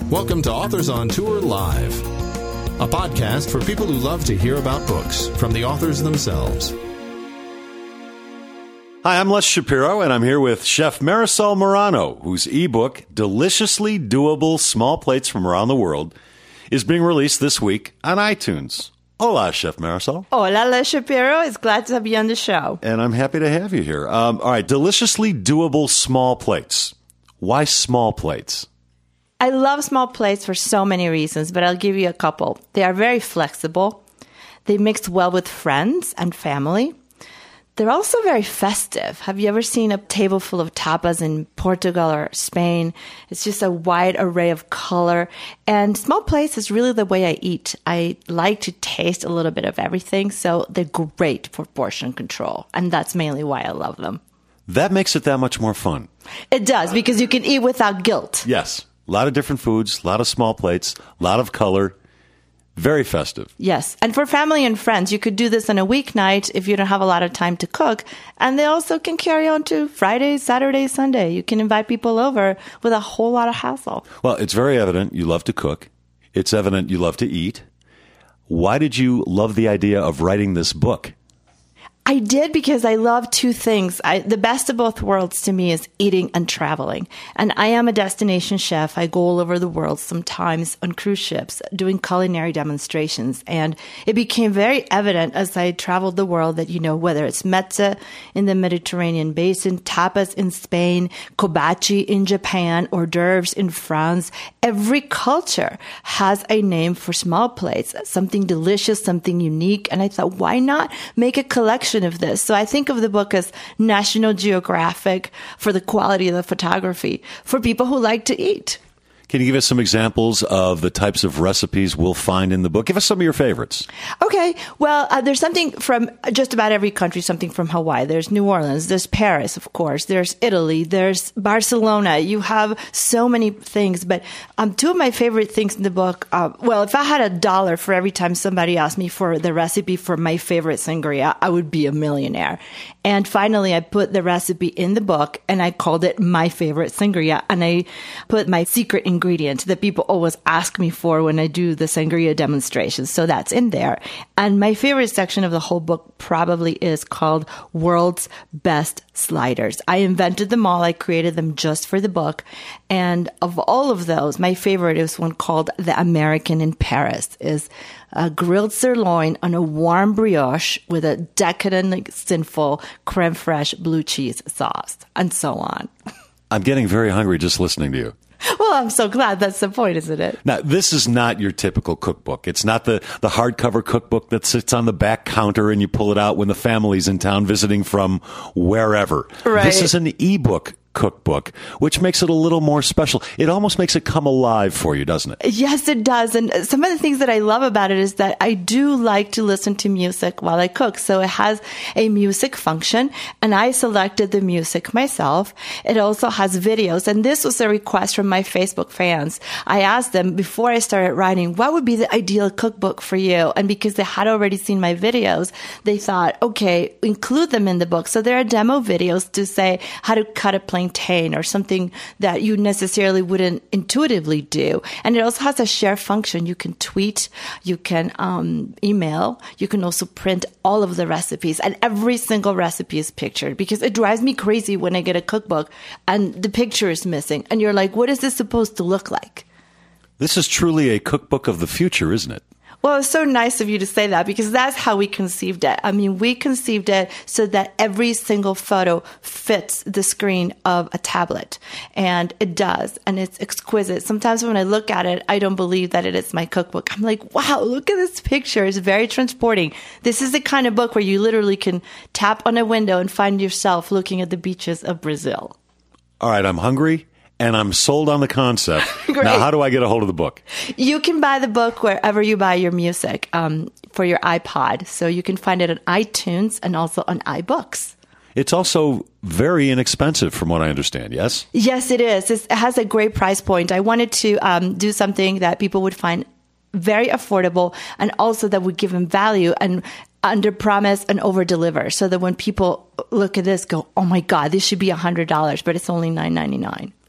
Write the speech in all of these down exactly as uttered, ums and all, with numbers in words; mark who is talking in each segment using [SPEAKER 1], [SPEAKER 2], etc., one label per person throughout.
[SPEAKER 1] Welcome to Authors on Tour Live, a podcast for people who love to hear about books from the authors themselves.
[SPEAKER 2] Hi, I'm Les Shapiro, and I'm here with Chef Marisol Morano, whose ebook, Deliciously Doable Small Plates from Around the World, is being released this week on iTunes. Hola, Chef Marisol.
[SPEAKER 3] Hola, Les Shapiro. It's glad to be on the show.
[SPEAKER 2] And I'm happy to have you here. Um, all right, Deliciously Doable Small Plates. Why small plates?
[SPEAKER 3] I love small plates for so many reasons, but I'll give you a couple. They are very flexible. They mix well with friends and family. They're also very festive. Have you ever seen a table full of tapas in Portugal or Spain? It's just a wide array of color. And small plates is really the way I eat. I like to taste a little bit of everything, so they're great for portion control. And that's mainly why I love them.
[SPEAKER 2] That makes it that much more fun.
[SPEAKER 3] It does, because you can eat without guilt.
[SPEAKER 2] Yes. A lot of different foods, a lot of small plates, a lot of color. Very festive.
[SPEAKER 3] Yes. And for family and friends, you could do this on a weeknight if you don't have a lot of time to cook. And they also can carry on to Friday, Saturday, Sunday. You can invite people over with a whole lot of hassle.
[SPEAKER 2] Well, it's very evident you love to cook. It's evident you love to eat. Why did you love the idea of writing this book?
[SPEAKER 3] I did because I love two things. I, the best of both worlds to me is eating and traveling. And I am a destination chef. I go all over the world, sometimes on cruise ships, doing culinary demonstrations. And it became very evident as I traveled the world that, you know, whether it's mezza in the Mediterranean basin, tapas in Spain, kobachi in Japan, hors d'oeuvres in France, every culture has a name for small plates, something delicious, something unique. And I thought, why not make a collection of this? So I think of the book as National Geographic for the quality of the photography for people who like to eat.
[SPEAKER 2] Can you give us some examples of the types of recipes we'll find in the book? Give us some of your favorites.
[SPEAKER 3] Okay. Well, uh, there's something from just about every country, something from Hawaii. There's New Orleans. There's Paris, of course. There's Italy. There's Barcelona. You have so many things. But um, two of my favorite things in the book, uh, well, if I had a dollar for every time somebody asked me for the recipe for my favorite sangria, I would be a millionaire. And finally, I put the recipe in the book, and I called it My Favorite Sangria. And I put my secret ingredient that people always ask me for when I do the sangria demonstrations. So that's in there. And my favorite section of the whole book probably is called World's Best Sliders. I invented them all. I created them just for the book. And of all of those, my favorite is one called The American in Paris. Is a grilled sirloin on a warm brioche with a decadent, like, sinful creme fraiche blue cheese sauce, and so on.
[SPEAKER 2] I'm getting very hungry just listening to you.
[SPEAKER 3] Well, I'm so glad. That's the point, isn't it?
[SPEAKER 2] Now, this is not your typical cookbook. It's not the, the hardcover cookbook that sits on the back counter and you pull it out when the family's in town visiting from wherever.
[SPEAKER 3] Right.
[SPEAKER 2] This is an ebook cookbook, which makes it a little more special. It almost makes it come alive for you, doesn't it?
[SPEAKER 3] Yes, it does. And some of the things that I love about it is that I do like to listen to music while I cook. So it has a music function, and I selected the music myself. It also has videos, and this was a request from my Facebook fans. I asked them before I started writing, what would be the ideal cookbook for you? And because they had already seen my videos, they thought, okay, include them in the book. So there are demo videos to say how to cut a plantain or something that you necessarily wouldn't intuitively do. And it also has a share function. You can tweet, you can um, email, you can also print all of the recipes, and every single recipe is pictured, because it drives me crazy when I get a cookbook and the picture is missing. And you're like, what is this supposed to look like?
[SPEAKER 2] This is truly a cookbook of the future, isn't it?
[SPEAKER 3] Well, it's so nice of you to say that, because that's how we conceived it. I mean, we conceived it so that every single photo fits the screen of a tablet. And it does. And it's exquisite. Sometimes when I look at it, I don't believe that it is my cookbook. I'm like, wow, look at this picture. It's very transporting. This is the kind of book where you literally can tap on a window and find yourself looking at the beaches of Brazil.
[SPEAKER 2] All right, I'm hungry. And I'm sold on the concept. Now, how do I get a hold of the book?
[SPEAKER 3] You can buy the book wherever you buy your music um, for your iPod. So you can find it on iTunes and also on iBooks.
[SPEAKER 2] It's also very inexpensive, from what I understand, yes?
[SPEAKER 3] Yes, it is. It's, it has a great price point. I wanted to um, do something that people would find very affordable, and also that would give them value and under promise and over deliver, so that when people look at this, go, oh my God, this should be one hundred dollars, but it's only nine ninety-nine.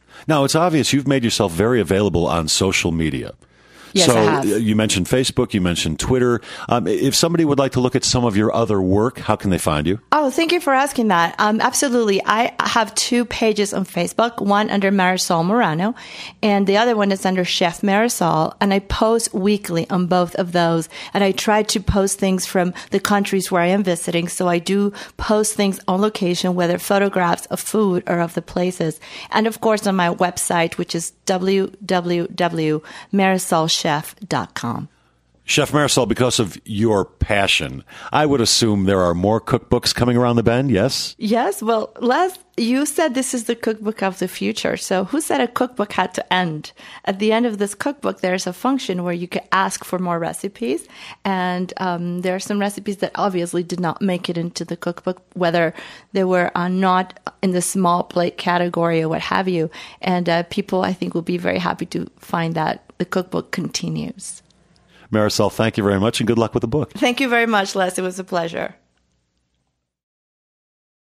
[SPEAKER 2] Now, it's obvious you've made yourself very available on social media.
[SPEAKER 3] Yes,
[SPEAKER 2] so
[SPEAKER 3] I have.
[SPEAKER 2] You mentioned Facebook, you mentioned Twitter. Um, if somebody would like to look at some of your other work, how can they find you?
[SPEAKER 3] Oh, thank you for asking that. Um, absolutely. I have two pages on Facebook, one under Marisol Morano, and the other one is under Chef Marisol, and I post weekly on both of those. And I try to post things from the countries where I am visiting, so I do post things on location, whether photographs of food or of the places. And of course on my website, which is w w w dot marisol chef dot com.
[SPEAKER 2] Chef Marisol, because of your passion, I would assume there are more cookbooks coming around the bend, yes?
[SPEAKER 3] Yes. Well, Les, you said this is the cookbook of the future. So who said a cookbook had to end? At the end of this cookbook, there's a function where you could ask for more recipes. And um, there are some recipes that obviously did not make it into the cookbook, whether they were uh, not in the small plate category or what have you. And uh, people, I think, will be very happy to find that the cookbook continues.
[SPEAKER 2] Marisol, thank you very much and good luck with the book.
[SPEAKER 3] Thank you very much, Les. It was a pleasure.